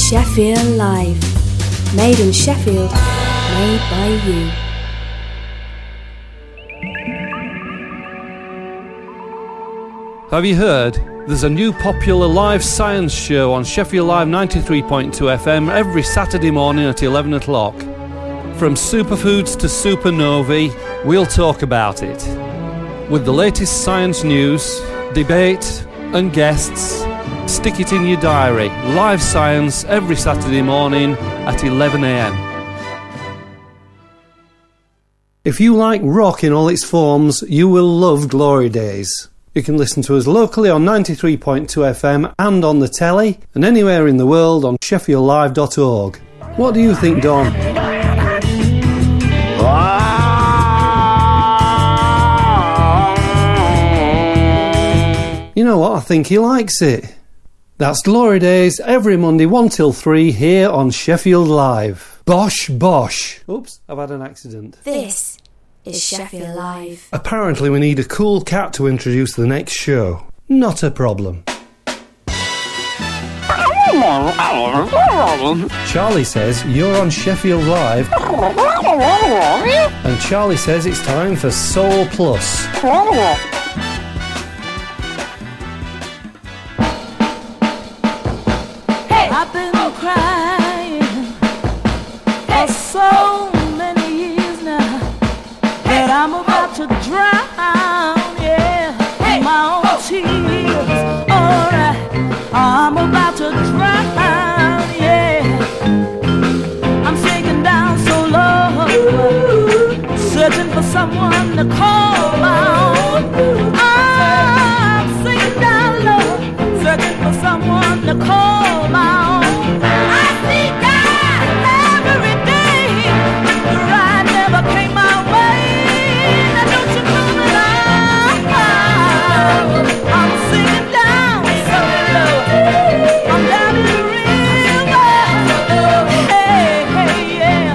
Sheffield Live. Made in Sheffield, made by you. Have you heard? There's a new popular live science show on Sheffield Live 93.2 FM every Saturday morning at 11 o'clock. From superfoods to supernovae, we'll talk about it. With the latest science news, debate and guests, stick it in your diary. Live science every Saturday morning at 11 a.m. If you like rock in all its forms, you will love Glory Days. You can listen to us locally on 93.2 FM and on the telly, and anywhere in the world on sheffieldlive.org. What do you think, Don? You know what? I think he likes it. That's Glory Days every Monday 1 till 3 here on Sheffield Live. Bosh, bosh. Oops, I've had an accident. This is Sheffield Live. Apparently we need a cool cat to introduce the next show. Not a problem. Charlie says you're on Sheffield Live. And Charlie says it's time for Soul Plus. I've been crying for so many years now that I'm about to drown, yeah, in my own tears. Alright, I'm about to drown, yeah. I'm sinking down so low, searching for someone to call out. I'm sinking down low, searching for someone to call out. I see God every day. The ride never came my way. Now don't you know that I'm sinking down so low. I'm down in the river. Hey, hey, yeah.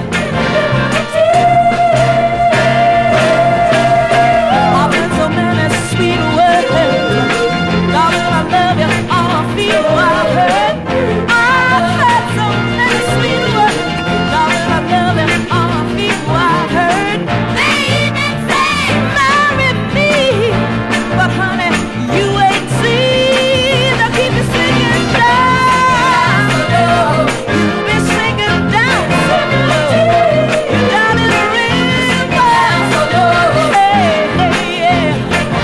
I've been so many sweet words. Darling, I love you. All I feel I heard. I've had so many sweet words. Darling, I love you. All I feel I heard. They even say marry me, but honey, you ain't seen. Now keep me singing down. You'll be singing down so low. You're down in the river. Hey, hey, yeah.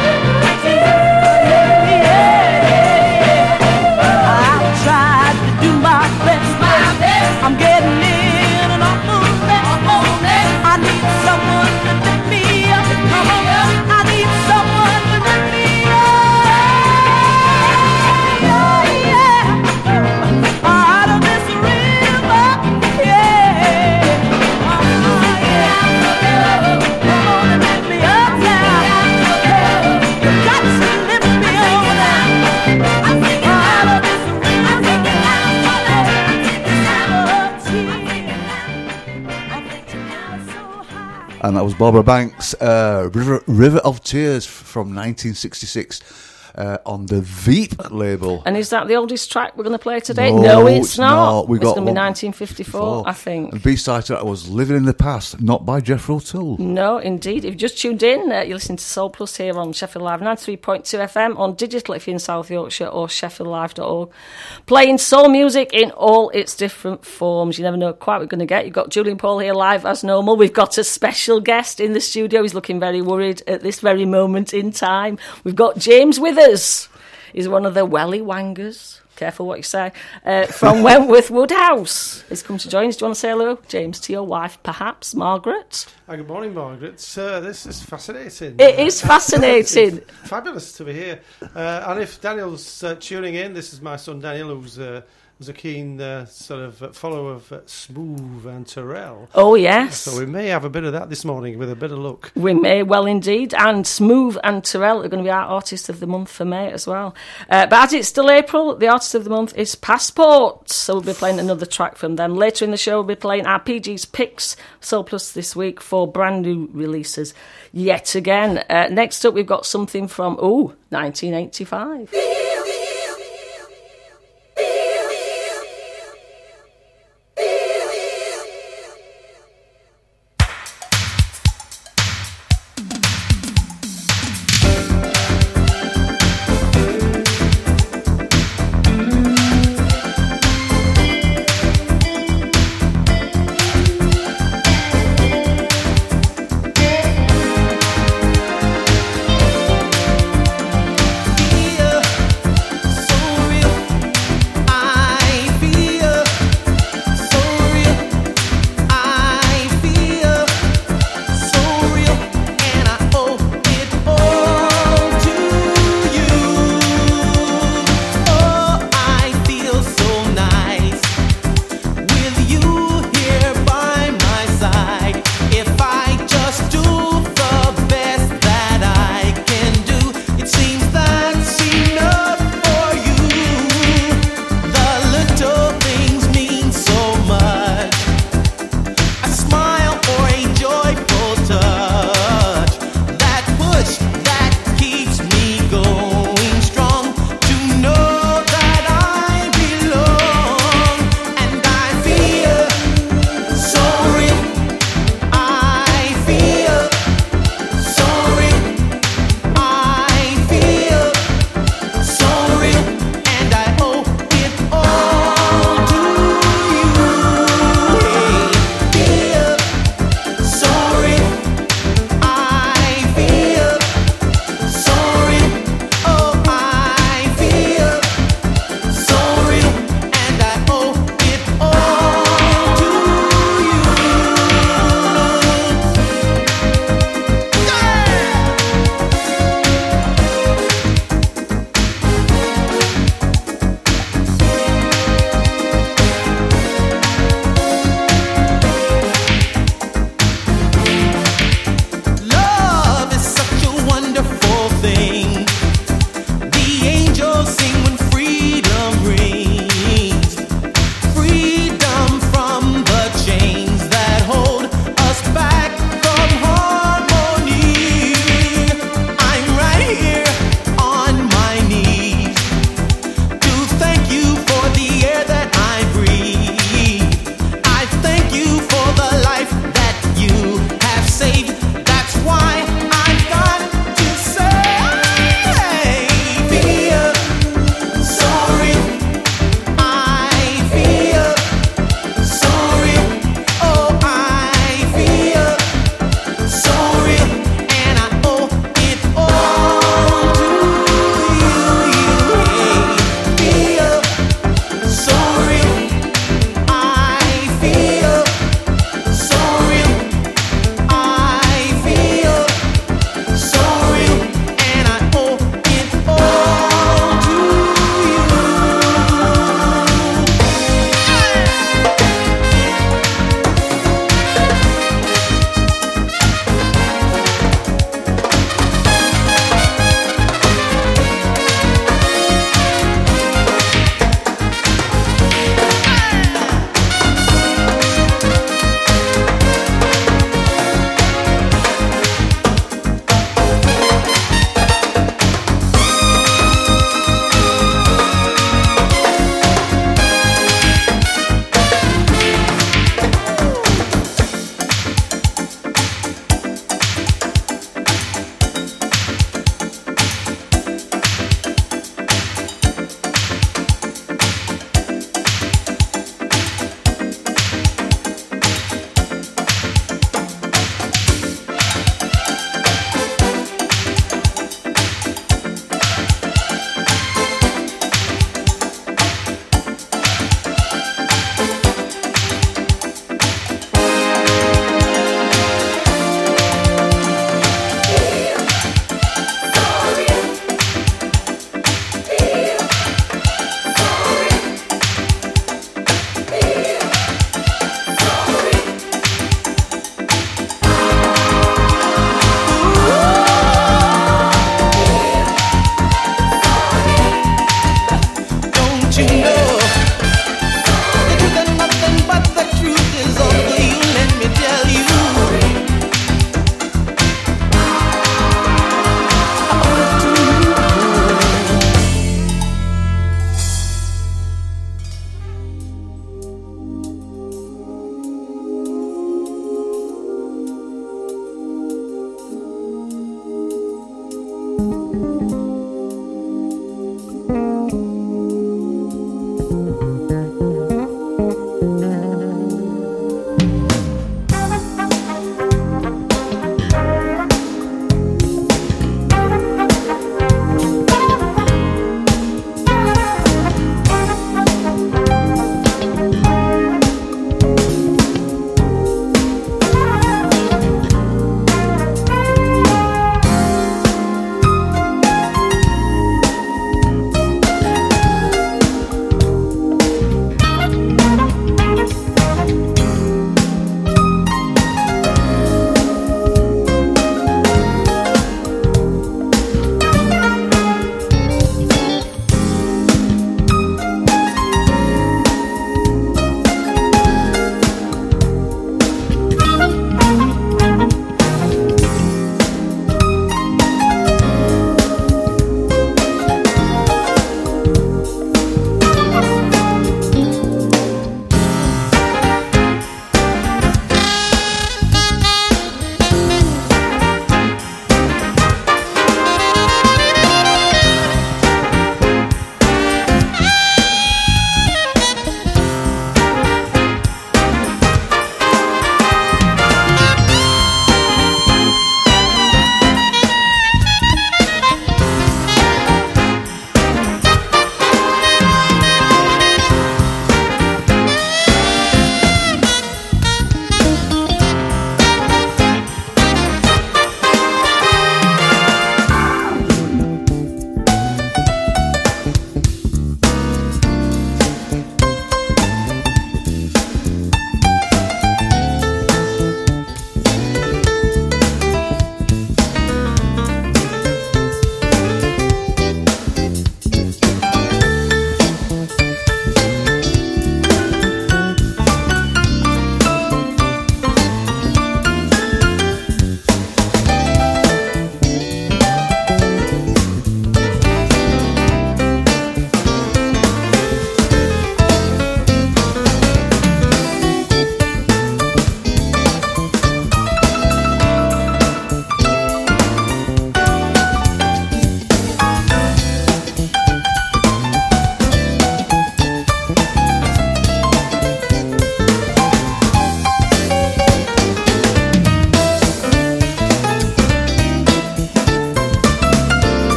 I've tried to do my best. I'm getting in and almost there. I need someone to lift me up. I need someone to lift me up. Yeah. Out of this river. Yeah. Come on and lift me up now. You got to lift me up now. Out of this river. And that was Barbara Banks, River of Tears from 1966 on the Veep label. And is that the oldest track we're going to play today? No, it's not. Not. It's going to be 1954, I think. The B-side to that was Living in the Past, not by Jethro Tull. No, indeed. If you've just tuned in, you're listening to Soul Plus here on Sheffield Live 93.2 FM, on digital if you're in South Yorkshire, or sheffieldlive.org. Playing soul music in all its different forms. You never know quite what we're going to get. You've got Julian Paul here live as normal. We've got a special guest in the studio. He's looking very worried at this very moment in time. We've got James with us. He's one of the Welly Wangers. Careful what you say. From Wentworth Woodhouse. He's come to join us. Do you want to say hello, James, to your wife, perhaps, Margaret? Good morning, Margaret. This is fascinating. It is fascinating. It's fabulous to be here. And if Daniel's tuning in, this is my son Daniel, who's a keen sort of follower of Smooth and Terrell. Oh, yes. So we may have a bit of that this morning with a bit of luck. We may well indeed. And Smooth and Terrell are going to be our Artist of the Month for May as well. But as it's still April, the Artist of the Month is Passport. So we'll be playing another track from them. Later in the show, we'll be playing our PG's Picks Soul Plus this week for brand new releases yet again. Next up, we've got something from, 1985.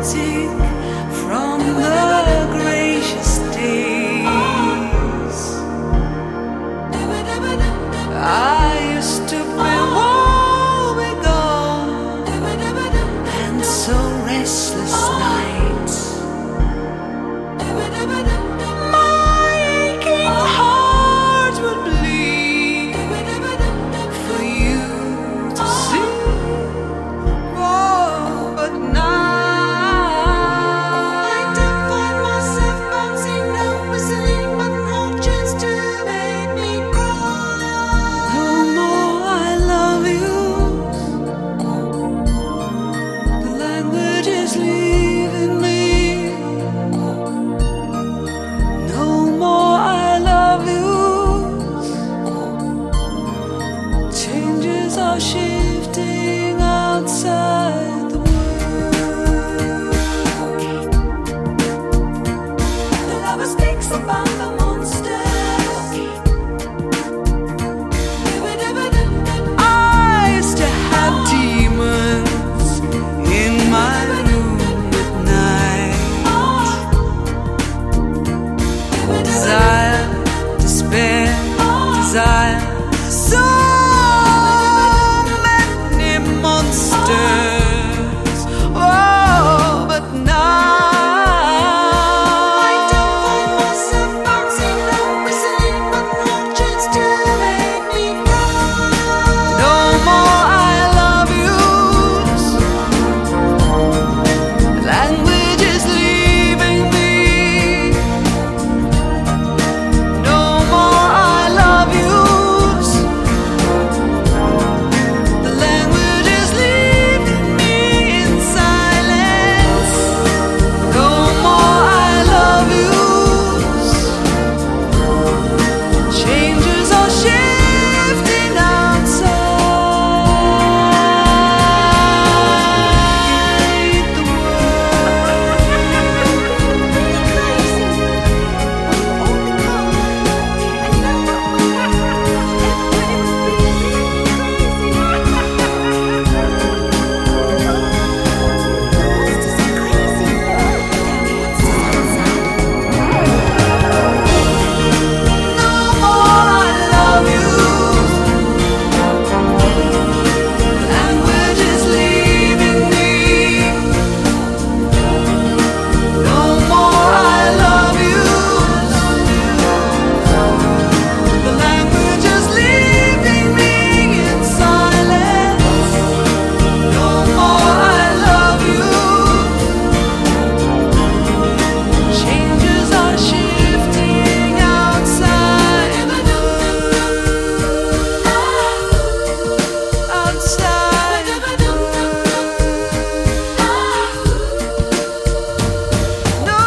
parting from the gracious days. I used to be woe begone and so restless nights. My aching heart would bleed for you to see. Oh, but now I don't find myself bouncing, no whistling, but no chance to make me cry. No more I love you. The language is leaving me. No more I love you. Changes are shifting outside the world. The lover speaks about the monsters. I used to have demons in my room at night. Desire, despair, desire. So many monsters. Oh, but now I don't find myself bouncing, no whistling, but no chance to make me cry. No more I love yous. Language is leaving me. No more I love yous. The language is leaving me in silence. No more I love yous. Changes are shifting outside the language is leaving me. No more I love yous. The language is leaving me in silence. No more I love yous. Changes are shifting outside the world. Outside the world. No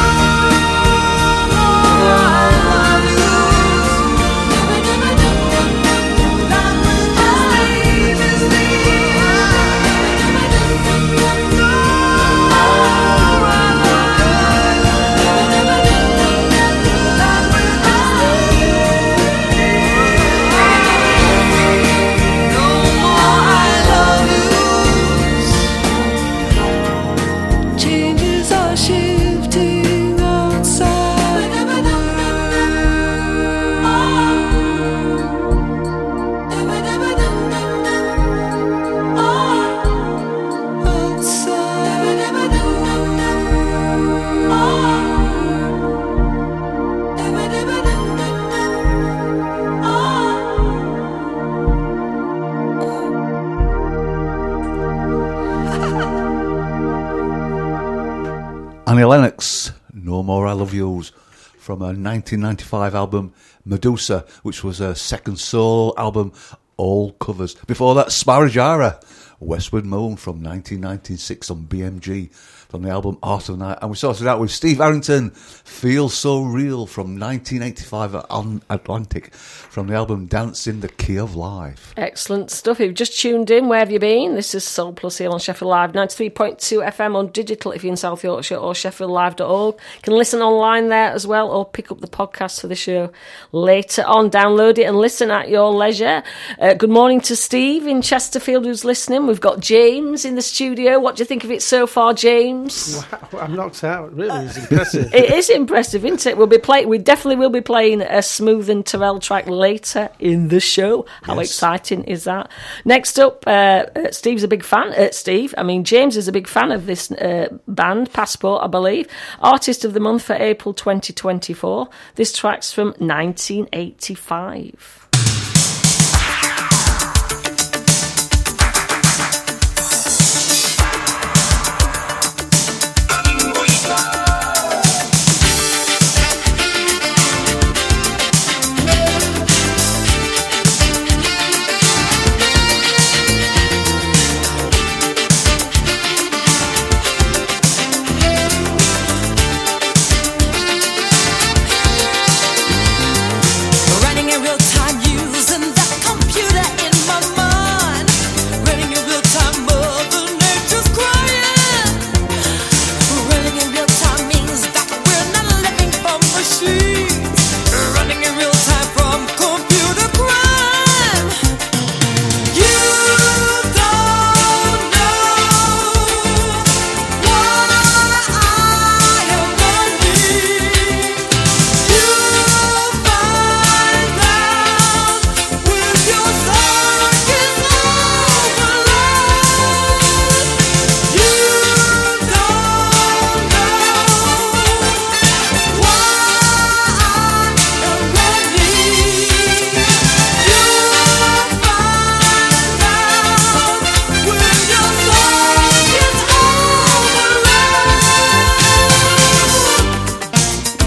more I love yous. Language is leaving me. No more I love yous. Changes are shifting outside the Annie Lennox, No More I Love Yous, from her 1995 album Medusa, which was her second solo album, all covers. Before that, Smarajara, Westward Moon, from 1996 on BMG, from the album Art of Night. And we sorted out with Steve Harrington, Feel So Real, from 1985 on Atlantic, from the album Dance in the Key of Life. Excellent stuff. If you've just tuned in, where have you been? This is Soul Plus here on Sheffield Live, 93.2 FM on digital if you're in South Yorkshire, or sheffieldlive.org. You can listen online there as well, or pick up the podcast for the show later on. Download it and listen at your leisure. Good morning to Steve in Chesterfield who's listening. We've got James in the studio. What do you think of it so far, James? Wow, I'm knocked out. Really, it's impressive. It is impressive, isn't it? We definitely will be playing a Smooth and Terrell track later in the show. How exciting is that? Next up, Steve's a big fan. James is a big fan of this band, Passport, I believe. Artist of the Month for April 2024. This track's from 1985. Running in real time using the computer in my mind. Running in real time, Mother Nature's crying. Running in real time means that we're not living from machines. Running in real time from computer crime. You don't know why I am running. You'll find out when your circuit's overload. You don't know why I am running. You'll find out when your circuit's overload.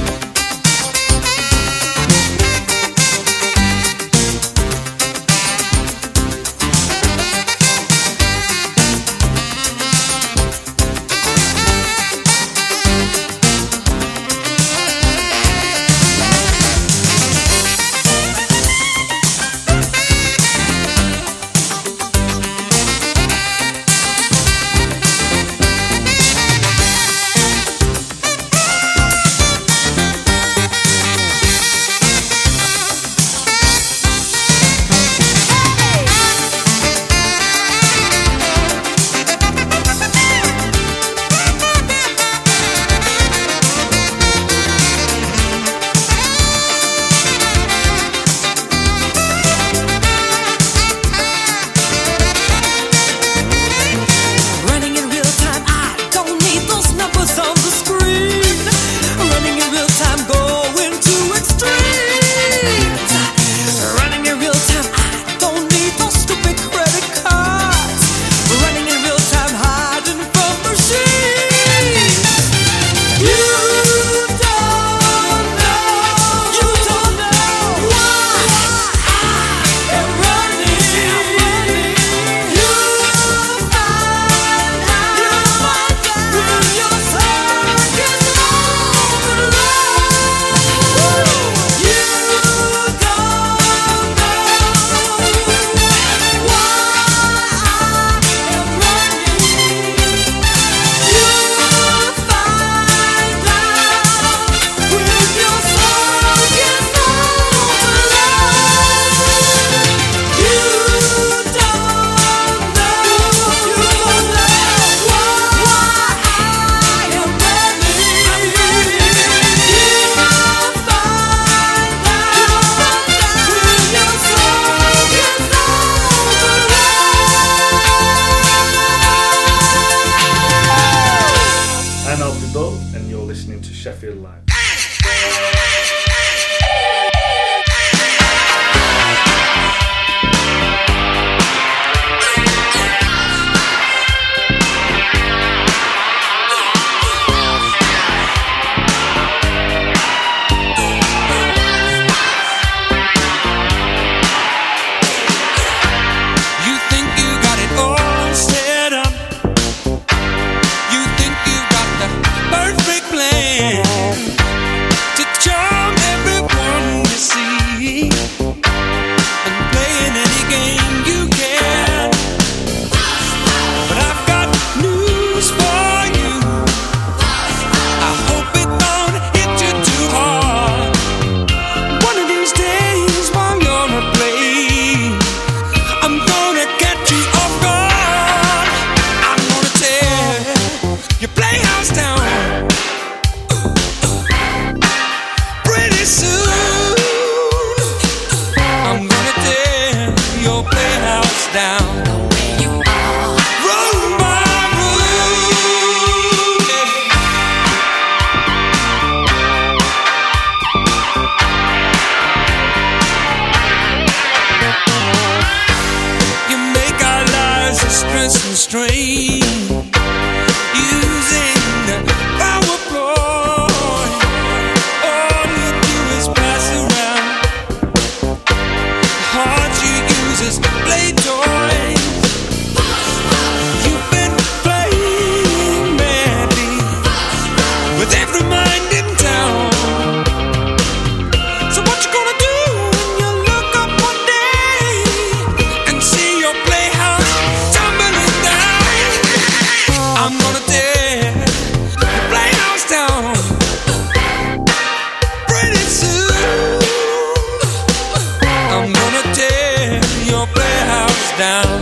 Running in real time, I don't need those numbers on the screen. Running in real time, going to extremes. Running in real time, I don't need those stupid credit cards. Running in real time, hiding from machines. You don't know why I am running. You'll find out when your circuit's overload. You don't know why I am running. You'll find out when your circuit's overload. You don't know why I am running. You'll find out when your circuit's overload. I'm Alfie Bull, and you're listening to Sheffield Live. You think you got it all set up. You think you got the perfect plan. down. Room by room, you make our lives a stress and strain, using the PowerPoint. All you do is pass around. The heart you use is play toys. You've been playing madly with every mind in town. So what you gonna do when you look up one day and see your playhouse tumbling down? I'm gonna tear your playhouse down pretty soon. I'm gonna tear your playhouse down.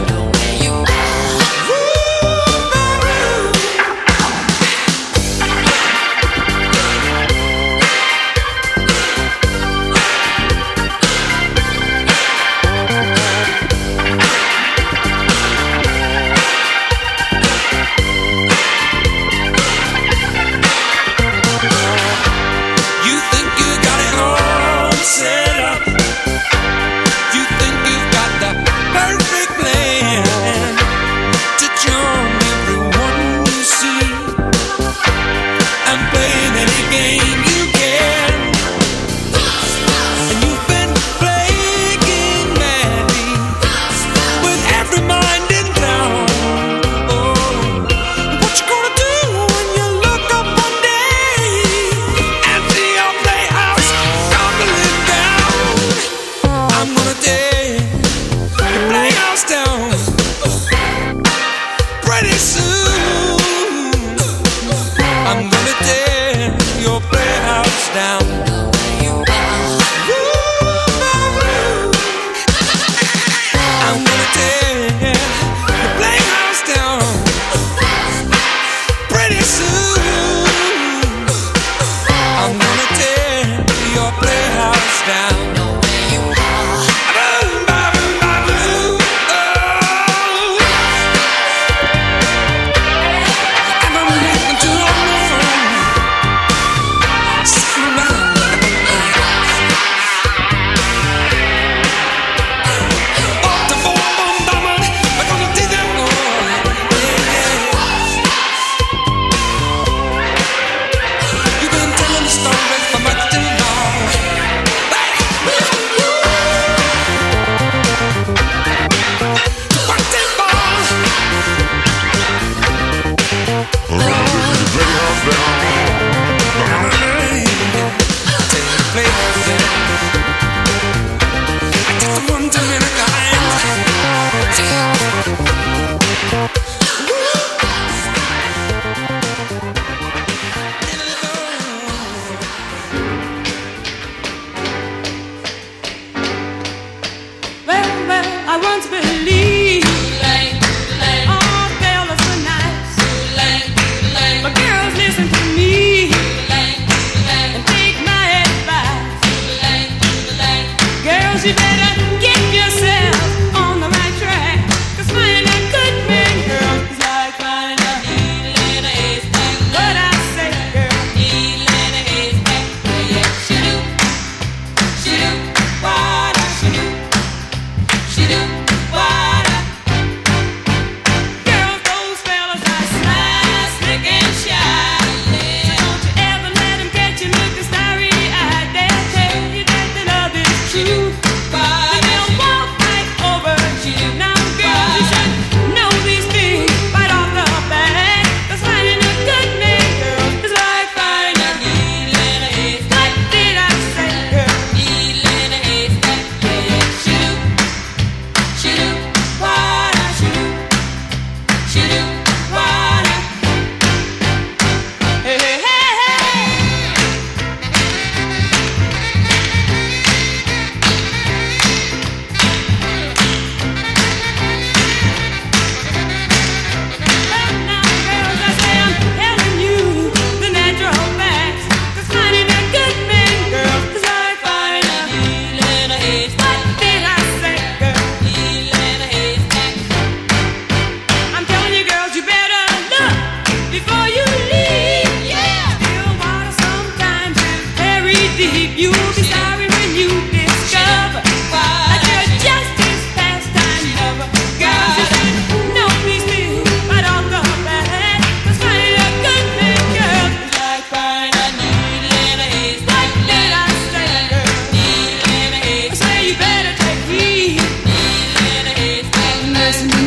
You think you got it all set up. You think you've got the perfect plan.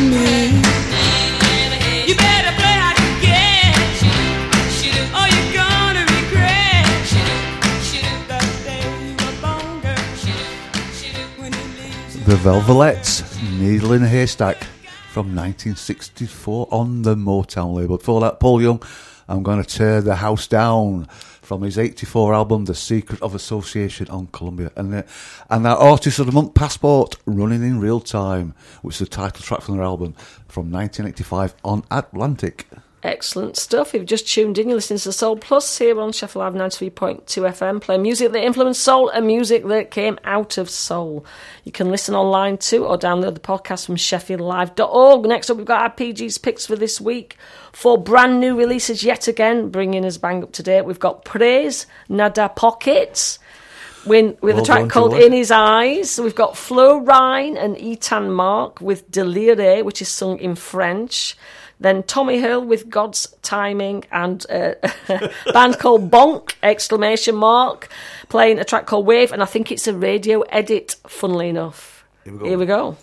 me. You better play how you get, or you're gonna regret the day you were born, girl. When he leaves you The Velvelettes, Needle in a Haystack, from 1964 on the Motown label. Before that, Paul Young, I'm Gonna Tear the House Down, from his 84 album, The Secret of Association, on Columbia. And that Artist of the Month, Passport, Running in Real Time, which is the title track from their album from 1985 on Atlantic. Excellent stuff. If you've just tuned in, you're listening to Soul Plus here on Sheffield Live 93.2 FM, playing music that influenced soul and music that came out of soul. You can listen online too or download the podcast from sheffieldlive.org. Next up, we've got our PG's picks for this week. 4 brand new releases yet again, bringing us bang up to date. We've got Praise, Nada Pockets, with a track called In His Eyes. We've got Flo Rine and Ethan Mark with Delire, which is sung in French. Then Tommy Hill with God's Timing, and a band called Bonk, ! Playing a track called Wave, and I think it's a radio edit, funnily enough. Here we go.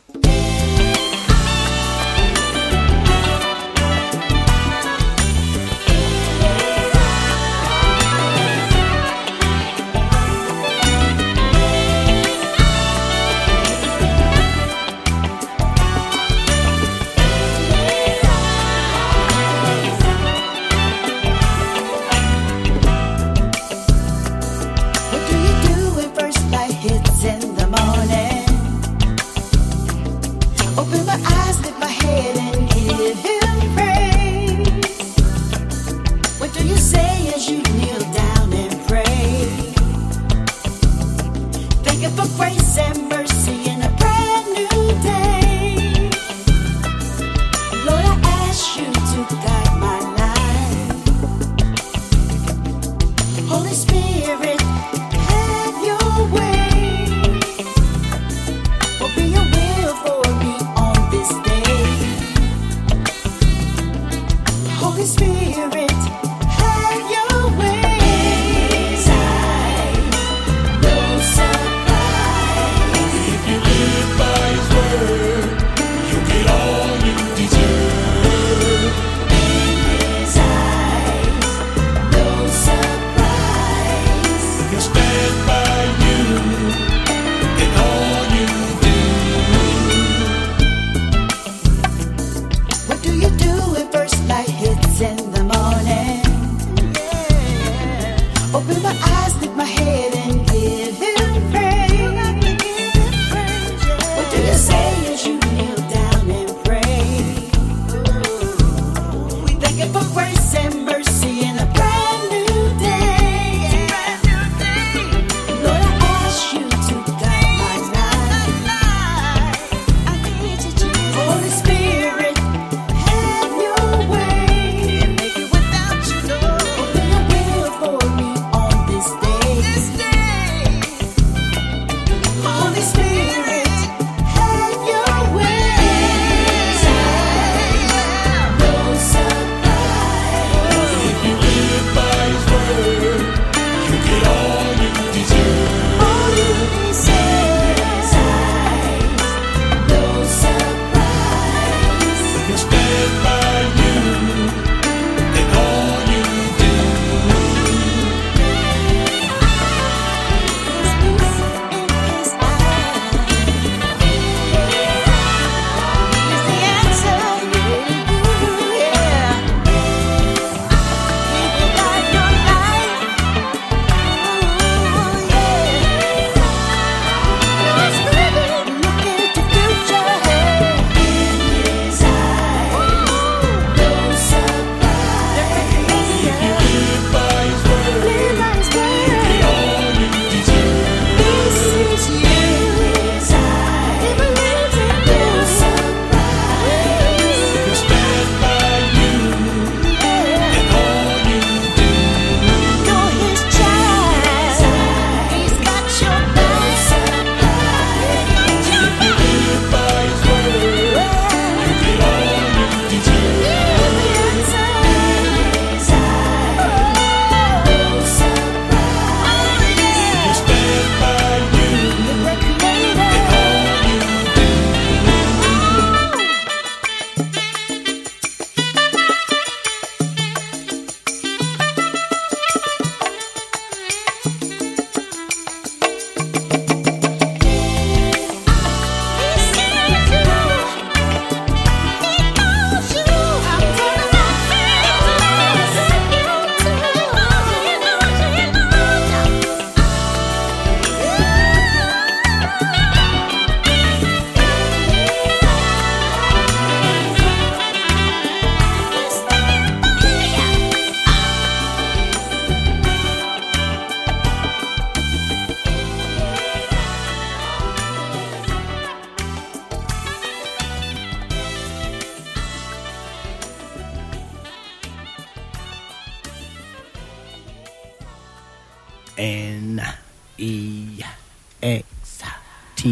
N-E-X-T.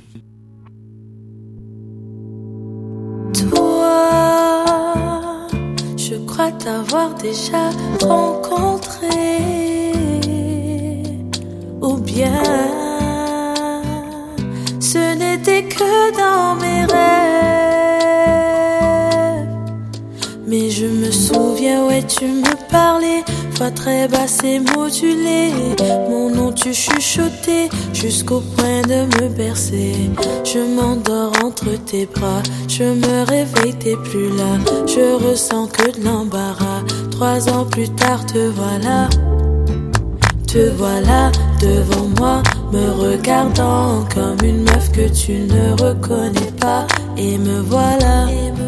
Toi, je crois t'avoir déjà rencontré, ou bien ce n'était que dans mes rêves. Mais je me souviens, ouais, tu me parlais, voix très basse et modulée. Mon nom tu chuchotais jusqu'au point de me bercer. Je m'endors entre tes bras, je me réveille, t'es plus là. Je ressens que de l'embarras. 3 ans plus tard, te voilà devant moi, me regardant comme une meuf que tu ne reconnais pas. Et me voilà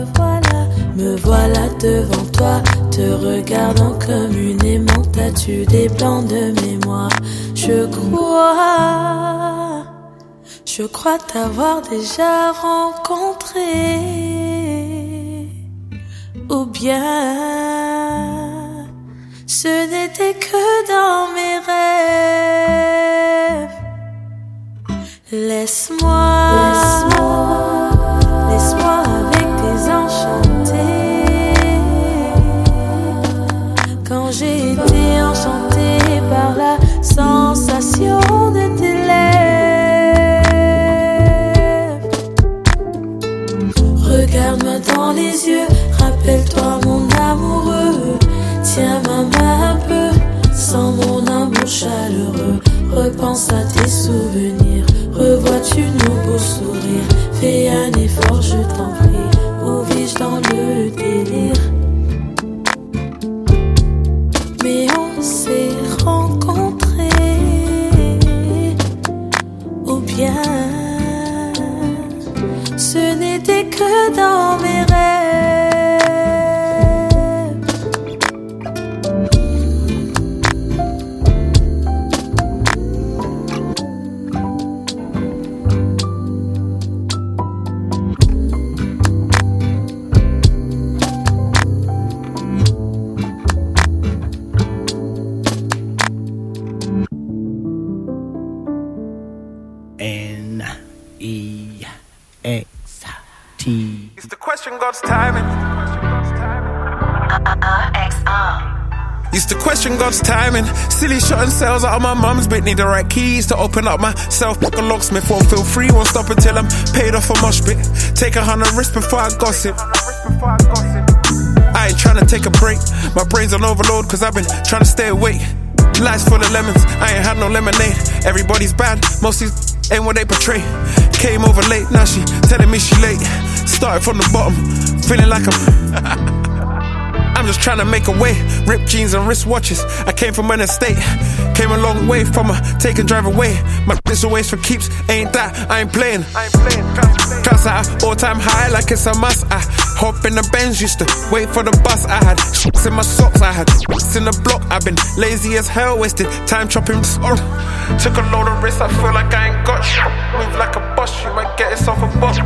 devant toi, te regardant comme une aimante. As-tu des blancs de mémoire? Je crois t'avoir déjà rencontré, ou bien ce n'était que dans mes rêves. Laisse-moi avec tes enchantés. Quand j'ai été enchantée par la sensation de tes lèvres. Regarde-moi dans les yeux, rappelle-toi mon amoureux. Tiens ma main un peu, sens mon amour chaleureux. Repense à tes souvenirs, revois-tu nos beaux sourires. Fais un effort, je t'en prie, où vis-je dans le délire? Mais on s'est rencontrés, ou bien ce n'était que dans mes rêves. N-E-X-T. It's the question God's timing. Used to question God's timing. Silly shutting sales out of my mum's, but need the right keys to open up myself. Book a locksmith, won't feel free, won't stop until I'm paid off a mosh pit. Take 100 risks before I gossip. I ain't trying to take a break. My brain's on overload cause I've been trying to stay awake. Life's full of lemons, I ain't had no lemonade. Everybody's bad, most these ain't what they portray. Came over late, now she telling me she late. Started from the bottom, feeling like I'm just trying to make a way. Ripped jeans and wristwatches. I came from an estate, came a long way from a take and drive away. My bitch always for keeps, ain't that, I ain't playing. Trust at all-time high like it's a must. I hop in the Benz, used to wait for the bus. I had shits in my socks, I had shits in the block. I've been lazy as hell, wasted time chopping. Took a load of risks, I feel like I ain't got shit. Move like a boss, you might get yourself a boss.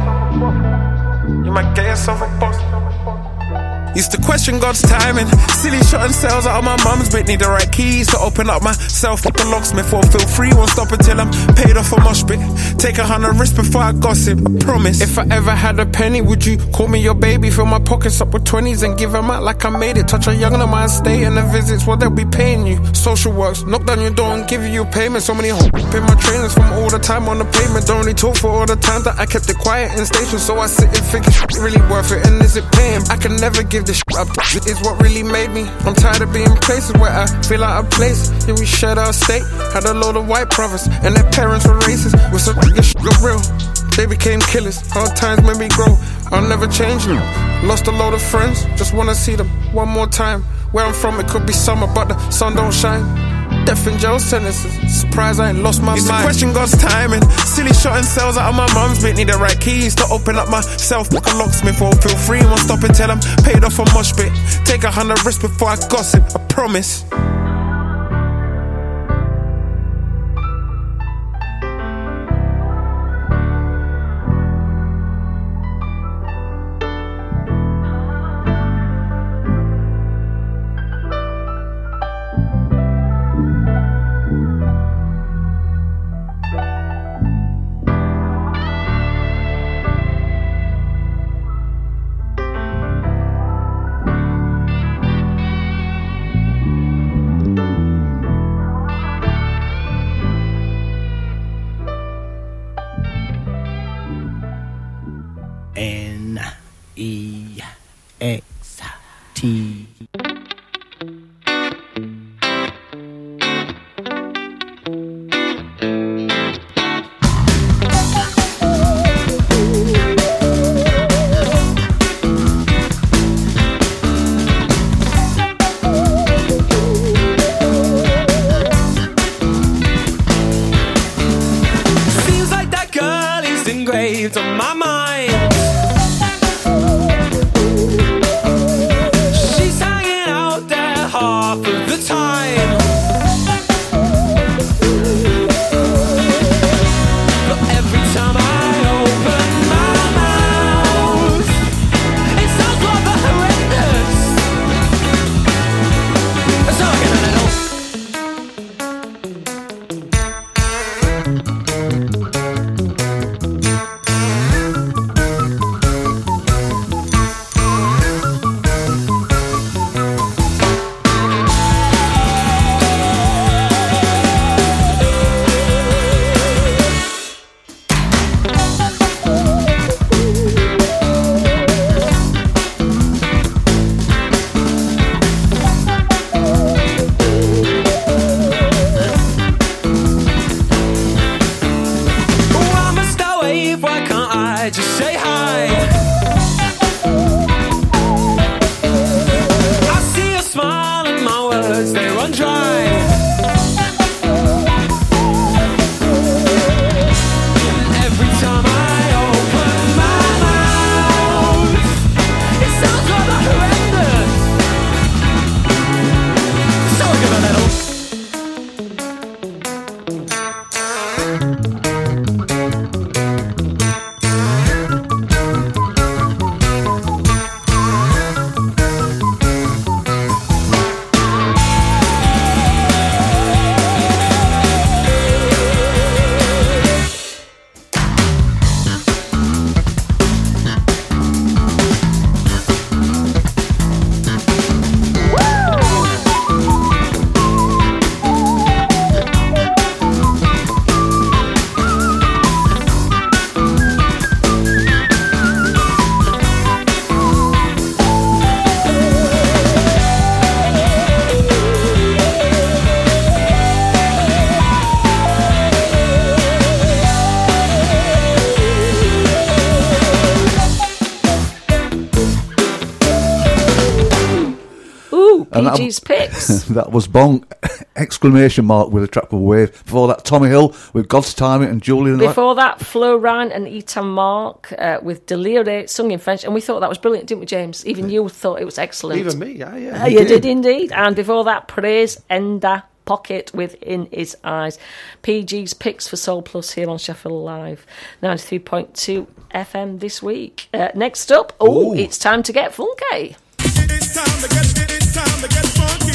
You might get yourself a boss. Used to question God's timing. Silly shutting sales out of my mum's, but need the right keys to open up myself. Fuck the locksmith, won't feel free, won't stop until I'm paid off a mosh pit. Take 100 risks before I gossip, I promise. If I ever had a penny, would you call me your baby? Fill my pockets up with 20s and give them out like I made it. Touch a young on my estate and the visits, well they'll be paying you. Social works, knock down your door and give you a payment. So many hope in my trainers from all the time on the pavement. Don't really talk for all the time that I kept it quiet in stations. So I sit and think it's really worth it, and is it paying? I can never give this up, it is what really made me. I'm tired of being places where I feel out of place. Yeah, we shared our state, had a load of white brothers, and their parents were racist. With some niggas got real, they became killers. Hard times made me grow, I'll never change them. Lost a load of friends, just wanna see them one more time. Where I'm from, it could be summer, but the sun don't shine. Death in jail sentences, surprise I ain't lost my mind. Used to question God's timing. Silly shutting sales out of my mum's, but need the right keys to open up myself. Book a locksmith, won't feel free, won't stop until I'm paid off a mosh pit. Take 100 risks before I gossip, I promise. EXT. Seems like that girl is engraved on my mind. She's hanging out there half of the time. But every time I open my mouth, it sounds rather horrendous. So I'm gonna let off. Why must I wave? Why can't I just say hi? I see a smile and my words, they run dry. Every time I open my mouth, it sounds rather horrendous. So I'm gonna let off. Ooh, And that- PG's picks. That was Bonk! Exclamation mark with a track called Wave. Before that, Tommy Hill with God's Timing and Julian. Before that, Flo Ryan and Ethan Mark with Delire, sung in French, and we thought that was brilliant, didn't we, James? Even you thought it was excellent. Even me, yeah. You did indeed. And before that, Praise Enda Pocket with In His Eyes. PG's picks for Soul Plus here on Sheffield Live 93.2 FM this week. Next up, it's time to get funky. It's time to get funky. It's time to get funky.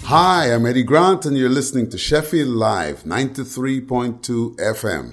Hi, I'm Eddie Grant, and you're listening to Sheffield Live, 93.2 FM.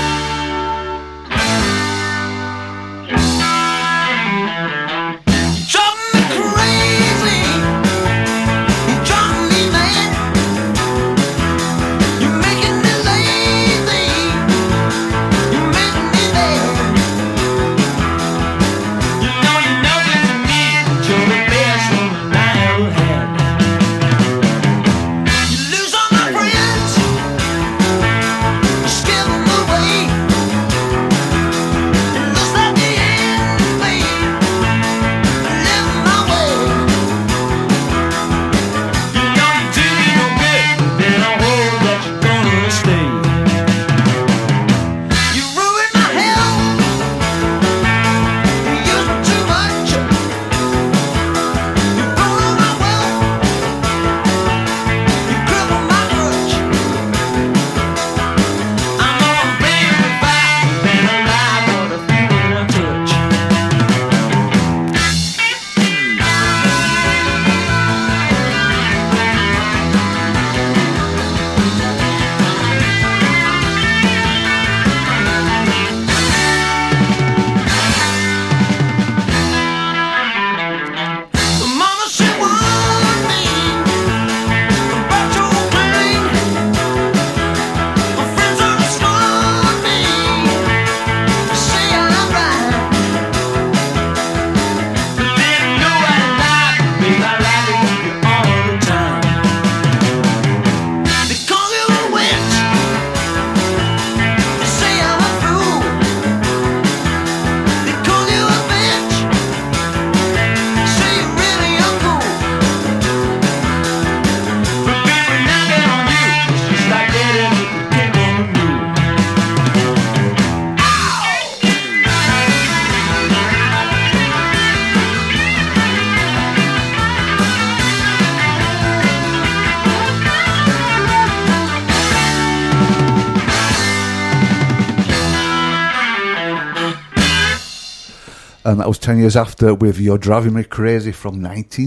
And that was 10 years after with You're Driving Me Crazy from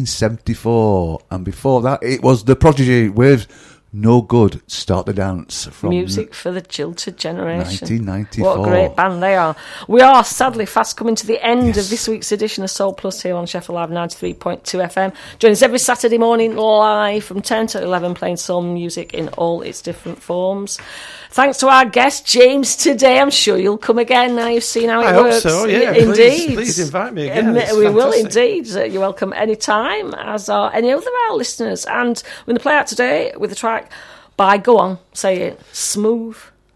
1974. And before that, it was The Prodigy with No Good, Start the Dance from Music for the Jilted Generation. 1994. What a great band they are. We are sadly fast coming to the end of this week's edition of Soul Plus here on Sheffield Live 93.2 FM. Join us every Saturday morning live from 10 to 11 playing soul music in all its different forms. Thanks to our guest, James, today. I'm sure you'll come again now you've seen how it works. I hope so, yeah. Indeed. Please invite me again. We will indeed. You're welcome anytime, as are any other of our listeners. And we're going to play out today with a track by, go on, say it, Smooth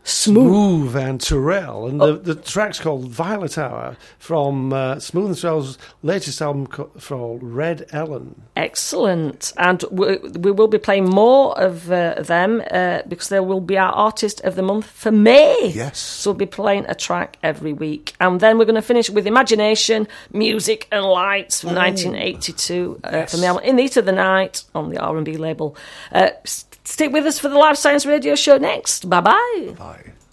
and Terrell. And the track's called Violet Hour from Smooth and Terrell's latest album called Red Ellen. Excellent. And we will be playing more of them because they will be our Artist of the Month for May. Yes. So we'll be playing a track every week. And then we're going to finish with Imagination, Music and Lights from 1982 from the album In the Heat of the Night on the R&B label. Stick with us for the Live Science Radio Show next. Bye-bye. Bye.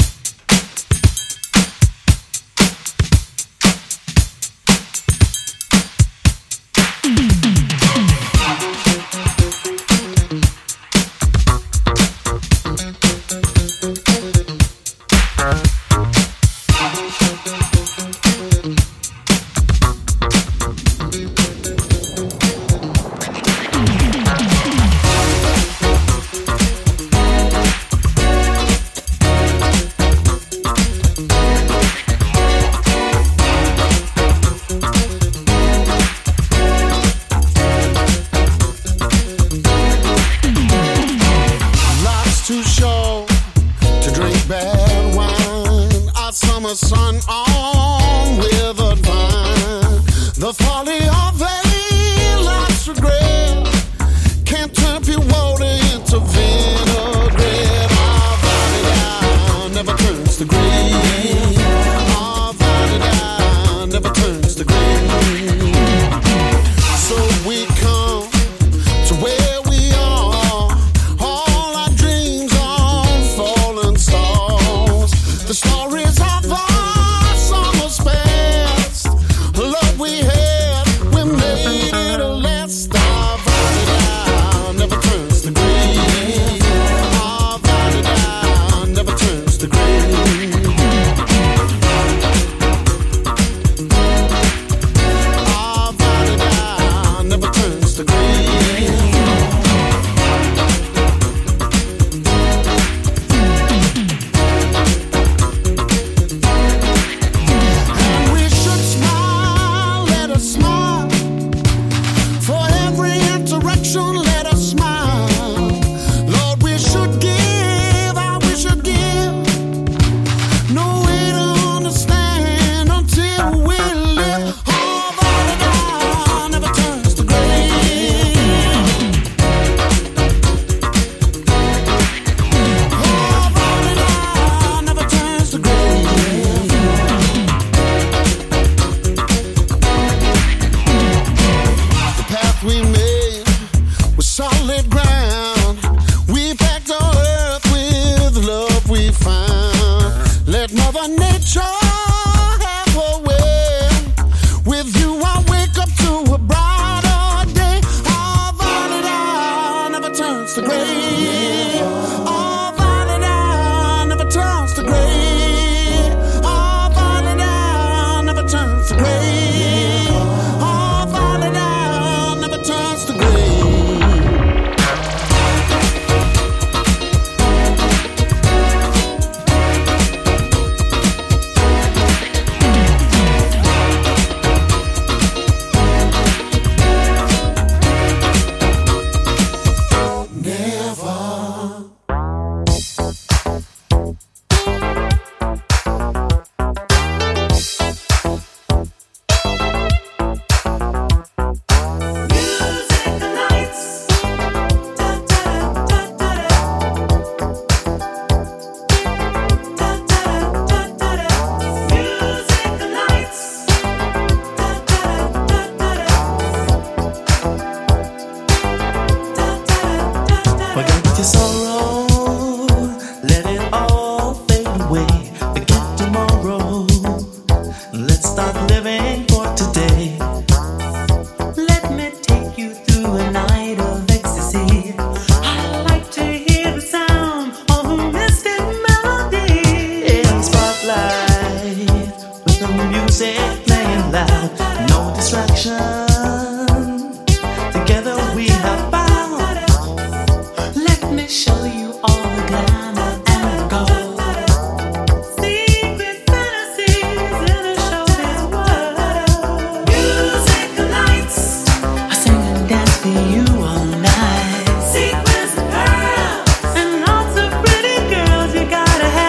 Sun on withered vine, the folly of a life's regret can't turn pure water into vinaigrette. Our valley never turns to green. Our valley never turns to green. So we come to where we are, all our dreams on fallen stars. The stories of our summer's past, love we had. cool music playing loud, no distraction. Together we have found. Let me show you all the glamour and gold. Secret fantasies in a showbiz world. Music lights, I sing and dance for you all night. Sequins and pearls, and lots of pretty girls you gotta have.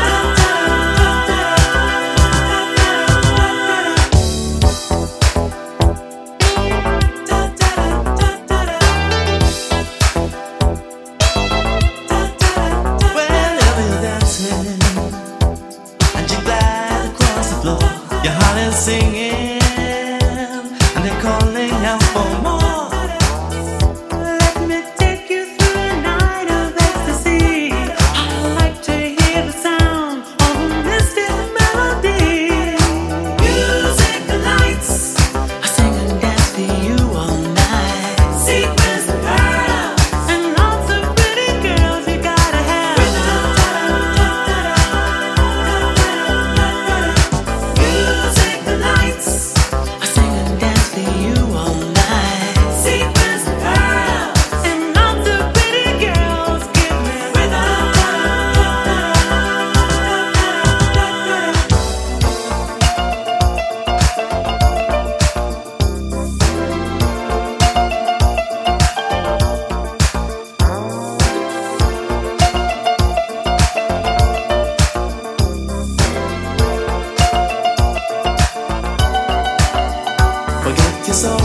Whenever you're dancing and you glide across the floor, your heart is singing and they're calling out for more. Let me take you through a night of ecstasy. I like to hear the sound of a mystic melody. Music lights, I sing and dance for you all night. Sequins and pearls, and lots of pretty girls you gotta have. Music lights, I sing and dance for you all night. Sequins and pearls, and lots of pretty girls give me rhythm. Forget your sorrow.